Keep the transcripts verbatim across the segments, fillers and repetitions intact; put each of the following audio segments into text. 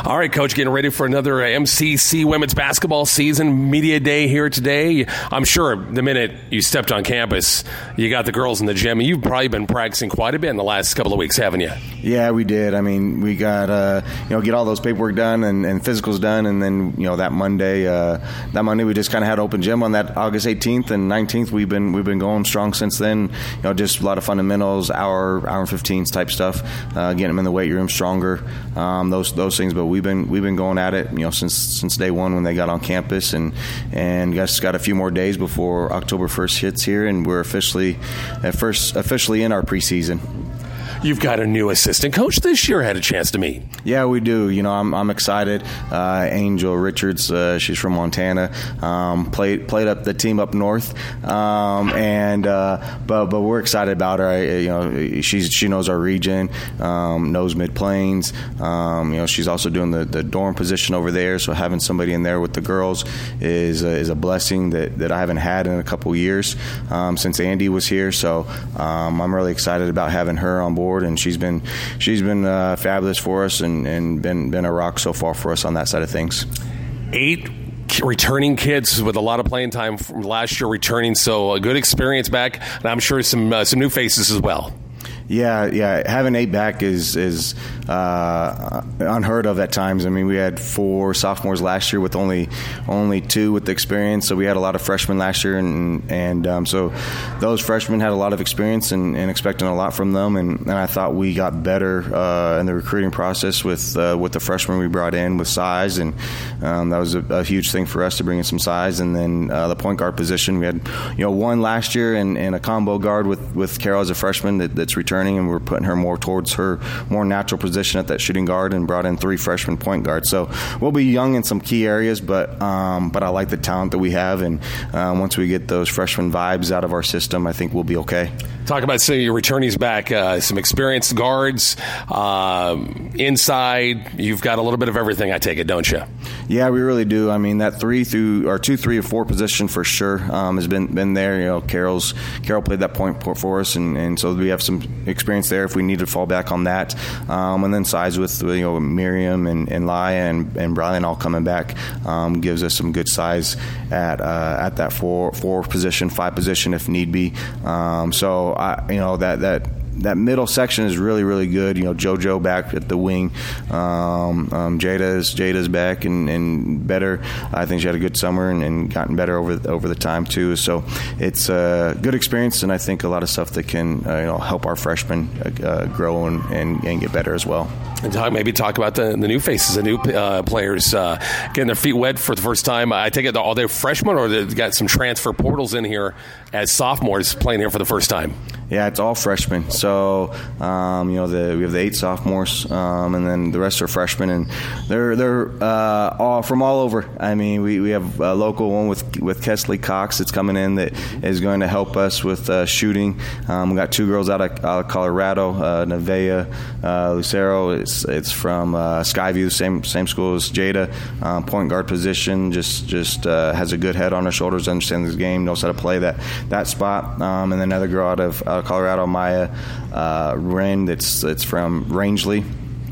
All right, Coach, getting ready for another M C C women's basketball season. Media day here today. I'm sure the minute you stepped on campus, you got the girls in the gym. You've probably been practicing quite a bit in the last couple of weeks, haven't you? Yeah, we did. I mean, we got, uh, you know, get all those paperwork done and, and physicals done. And then, you know, that Monday, uh, that Monday we just kind of had open gym on that August eighteenth and nineteenth. We've been, we've been going strong since then. You know, just a lot of fundamentals, hour, hour and fifteens type stuff, uh, getting them in the weight room stronger, um, those, those things. But we've been, we've been going at it, you know, since, since day one when they got on campus, and, and just got a few more days before October first hits here. And we're officially, at first, officially in our preseason. You've got a new assistant coach this year. Had a chance to meet. Yeah, we do. You know, I'm I'm excited. Uh, Angel Richards, uh, she's from Montana. Um, played played up the team up north, um, and uh, but but we're excited about her. I, you know, she's she knows our region, um, knows Mid Plains. Um, you know, she's also doing the, the dorm position over there. So having somebody in there with the girls is a, is a blessing that, that I haven't had in a couple years um, since Andy was here. So um, I'm really excited about having her on board. And she's been she's been uh, fabulous for us, and, and been been a rock so far for us on that side of things. Eight returning kids with a lot of playing time from last year returning, so a good experience back, and I'm sure some uh, some new faces as well. Yeah, yeah. Having eight back is is uh, unheard of at times. I mean, we had four sophomores last year with only only two with the experience. So we had a lot of freshmen last year, and and um, so those freshmen had a lot of experience, and, and expecting a lot from them. And, and I thought we got better uh, in the recruiting process with uh, with the freshmen we brought in with size, and um, that was a, a huge thing for us to bring in some size. And then uh, the point guard position, we had you know one last year, and, and a combo guard with with Carol as a freshman that, that's returning. And we're putting her more towards her more natural position at that shooting guard, and brought in three freshman point guards. So we'll be young in some key areas, but um, but I like the talent that we have, and uh, once we get those freshman vibes out of our system, I think we'll be okay. Talk about some of your returnees back, uh, some experienced guards, uh, inside. You've got a little bit of everything, I take it, don't you? Yeah, we really do. I mean, that three through or two, three, or four position for sure um, has been been there. You know, Carol's Carol played that point for us, and, and so we have some experience there if we need to fall back on that. Um, and then size with you know Miriam and, and Laya and, and Brian all coming back um, gives us some good size at uh, at that four four position, five position if need be. Um, so I you know that that. That middle section is really, really good. You know, JoJo back at the wing. Um, um, Jada's Jada's back and, and better. I think she had a good summer and, and gotten better over over the time too. So it's a good experience, and I think a lot of stuff that can uh, you know help our freshmen uh, grow and, and, and get better as well. And talk, maybe talk about the, the new faces, the new uh, players uh, getting their feet wet for the first time. I take it all they're freshmen, or they've got some transfer portals in here as sophomores playing here for the first time. Yeah, it's all freshmen. So um, you know, the, we have the eight sophomores, um, and then the rest are freshmen, and they're they're uh, all from all over. I mean, we, we have a local one with with Kesley Cox that's coming in that is going to help us with uh, shooting. Um, we got two girls out of, out of Colorado, uh, Nevaeh uh, Lucero. It's it's from uh, Skyview, same same school as Jada. Um, point guard position, just just uh, has a good head on her shoulders, understands the game, knows how to play that that spot. Um, and then another girl out of out of Colorado, Maya uh, Wren, that's that's from Rangeley.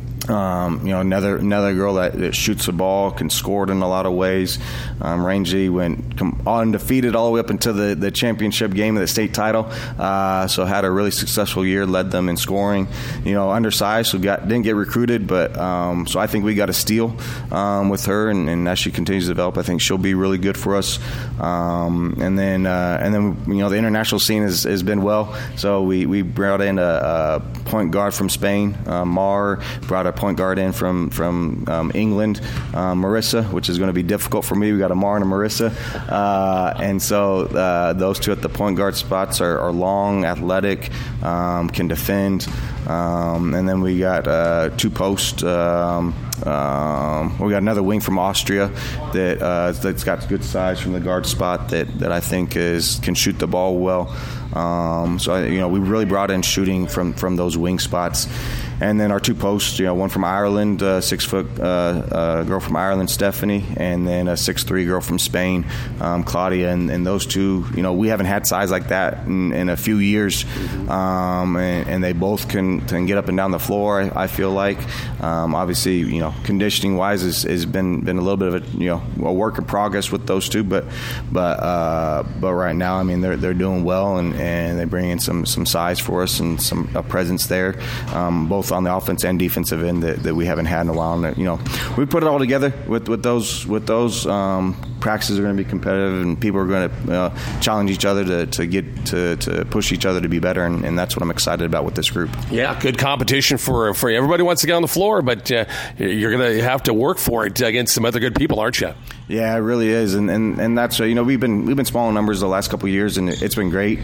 Um, you know, another another girl that, that shoots the ball, can score it in a lot of ways. Um, Rangeley went com- undefeated all the way up into the, the championship game of the state title. Uh, so had a really successful year, led them in scoring. You know, undersized, so got didn't get recruited, but um, so I think we got a steal um, with her, and, and as she continues to develop, I think she'll be really good for us. Um, and then uh, and then you know the international scene has, has been well. So we, we brought in a, a point guard from Spain, uh, Mar, brought a point guard in from from um, England, uh, Marissa, which is going to be difficult for me. We got a Mar and a Marissa, uh, and so uh, those two at the point guard spots are, are long, athletic, um, can defend, um, and then we got uh, two post. Um, um, we got another wing from Austria that uh, that's got good size from the guard spot that, that I think is can shoot the ball well. Um, so you know we really brought in shooting from, from those wing spots. and then our two posts, you know, one from Ireland, uh, six foot uh, uh, girl from Ireland, Stephanie, and then a six three girl from Spain, um, Claudia, and, and those two, you know, we haven't had size like that in, in a few years, um, and, and they both can, can get up and down the floor. I, I feel like, um, obviously, you know, conditioning wise has, has been been a little bit of a, you know, a work in progress with those two, but but uh, but right now, I mean, they're they're doing well, and, and they bring in some, some size for us and some a presence there, um, both on the offense and defensive end that, that we haven't had in a while. And, you know, we put it all together with, with those with those um, practices are going to be competitive, and people are going to uh, challenge each other to, to get to, to push each other to be better, and, and that's what I'm excited about with this group. Yeah, good competition for for everybody wants to get on the floor, but uh, you're going to have to work for it against some other good people, aren't you? Yeah, it really is, and and, and that's uh, you know we've been we've been small in numbers the last couple of years, and it's been great.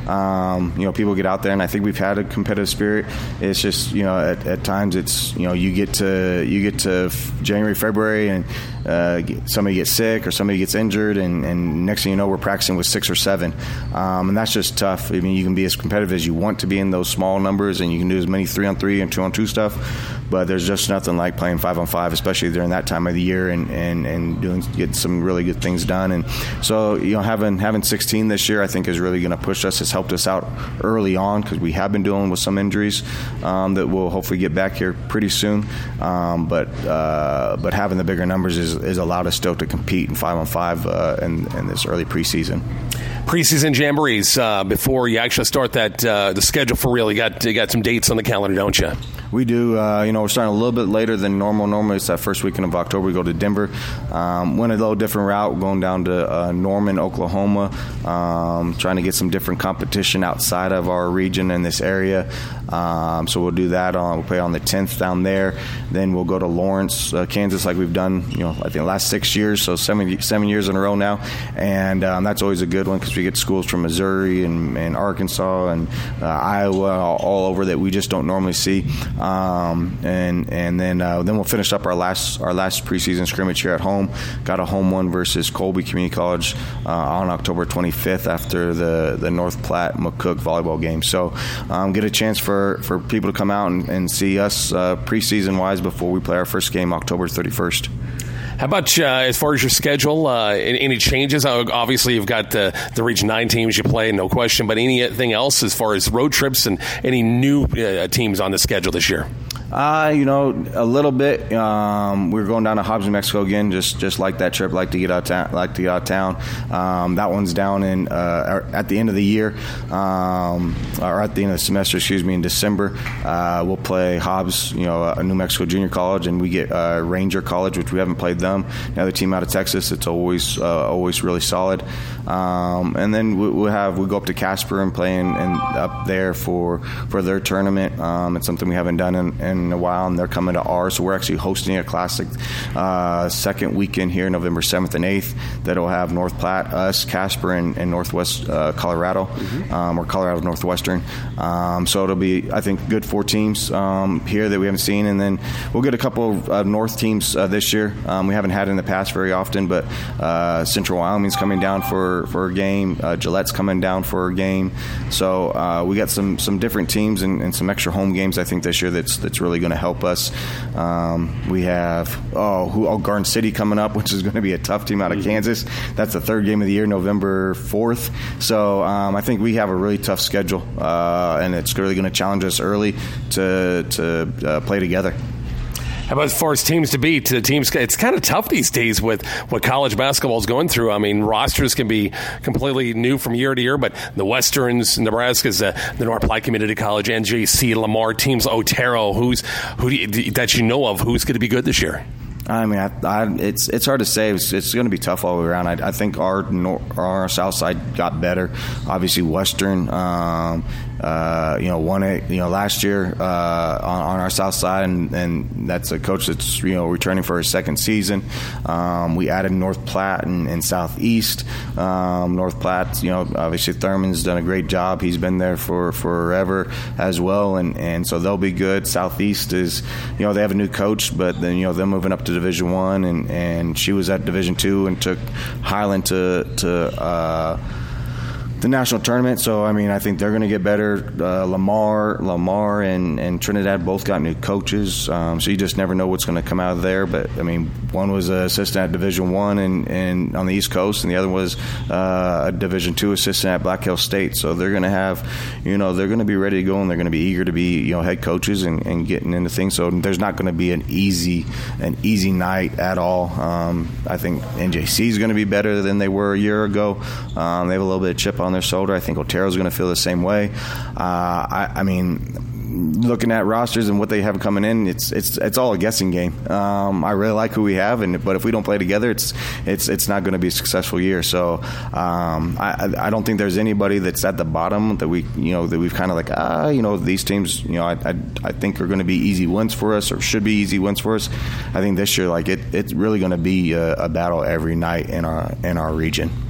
Um, you know, people get out there, and I think we've had a competitive spirit. It's just, you know, at, at times it's, you know, you get to you get to January, February, and uh, somebody gets sick or somebody gets injured, and, and next thing you know, we're practicing with six or seven, um, and that's just tough. I mean, you can be as competitive as you want to be in those small numbers, and you can do as many three on three and two on two stuff. But there's just nothing like playing five on five, especially during that time of the year, and, and, and doing get some really good things done. And so, you know, having having sixteen this year, I think, is really going to push us. It's helped us out early on because we have been dealing with some injuries um, that we'll hopefully get back here pretty soon. Um, but uh, but having the bigger numbers is, is allowed us still to compete in five on five uh, in, in this early preseason. Preseason jamborees uh, before you actually start that uh, the schedule for real. You got you got some dates on the calendar, don't you? We do. Uh, you know, we're starting a little bit later than normal. Normally, it's that first weekend of October. We go to Denver. Um, went a little different route. We're going down to uh, Norman, Oklahoma, um, trying to get some different competition outside of our region in this area. Um, so we'll do that. On, we'll play on the tenth down there. Then we'll go to Lawrence, uh, Kansas, like we've done, you know, I think the last six years, so seven, seven years in a row now. And um, that's always a good one because we get schools from Missouri and, and Arkansas and uh, Iowa all, all over that we just don't normally see. Um, and and then uh, then we'll finish up our last our last preseason scrimmage here at home. Got a home one versus Colby Community College uh, on October twenty-fifth after the, the North Platte McCook volleyball game. So um, get a chance for, for people to come out and, and see us uh, preseason wise before we play our first game October thirty-first. How about uh, as far as your schedule? Uh, any changes? Obviously, you've got the, the Region nine teams you play, no question. But anything else as far as road trips and any new uh, teams on the schedule this year? Uh, you know, a little bit. Um, we're going down to Hobbs, New Mexico again, just just like that trip. Like to get out, ta- like to get out of town. Um, that one's down in uh, at the end of the year, um, or at the end of the semester, excuse me, in December. Uh, we'll play Hobbs, you know, uh, New Mexico Junior College, and we get uh, Ranger College, which we haven't played them. Another team out of Texas. It's always uh, always really solid. Um, and then we, we'll have we go up to Casper and play in, in up there for for their tournament. Um, it's something we haven't done in, in in a while, and they're coming to ours. So we're actually hosting a classic uh, second weekend here, November seventh and eighth, that'll have North Platte, us, Casper, and, and Northwest uh, Colorado, mm-hmm. um, or Colorado Northwestern. Um, so it'll be, I think, good four teams um, here that we haven't seen, and then we'll get a couple of uh, North teams uh, this year. Um, we haven't had it in the past very often, but uh, Central Wyoming's coming down for, for a game. Uh, Gillette's coming down for a game. So uh, we got some some different teams and, and some extra home games, I think, this year that's that's really going to help us. Um, we have oh, who, oh Garden City coming up, which is going to be a tough team out of Kansas. That's the third game of the year, November fourth. So um, I think we have a really tough schedule, uh, and it's really going to challenge us early to to uh, play together. How about as far as teams to beat? The teams, it's kind of tough these days with what college basketball is going through. I mean, rosters can be completely new from year to year, but the Westerns, Nebraska's, uh, the North Platte Community College, N J C, Lamar teams, Otero, who's who do you, that you know of, who's going to be good this year? I mean, I, I, it's it's hard to say. It's, it's going to be tough all the way around. I, I think our nor, our South Side got better. Obviously, Western, um, uh, you know, won it. You know, last year uh, on, on our South Side, and, and that's a coach that's you know returning for his second season. Um, we added North Platte and, and Southeast. Um, North Platte, you know, obviously Thurman's done a great job. He's been there for, for forever as well, and, and so they'll be good. Southeast is, you know, they have a new coach, but then you know they're moving up to Division One, and, and she was at Division Two and took Highland to to uh, the national tournament. So, I mean, I think they're going to get better. Uh, Lamar, Lamar, and, and Trinidad both got new coaches. Um, so you just never know what's going to come out of there. But I mean, one was an assistant at Division One and, and on the East Coast, and the other was uh, a Division Two assistant at Black Hills State. So they're going to have, you know, they're going to be ready to go, and they're going to be eager to be, you know, head coaches and, and getting into things. So there's not going to be an easy, an easy night at all. Um, I think N J C is going to be better than they were a year ago. Um, they have a little bit of chip on their shoulder. I think Otero's going to feel the same way. Uh, I, I mean, looking at rosters and what they have coming in, it's it's it's all a guessing game. Um, I really like who we have, and but if we don't play together, it's it's it's not going to be a successful year. So um, I I don't think there's anybody that's at the bottom that we you know that we've kind of like ah you know these teams you know I I, I think are going to be easy wins for us or should be easy wins for us. I think this year like it it's really going to be a, a battle every night in our in our region.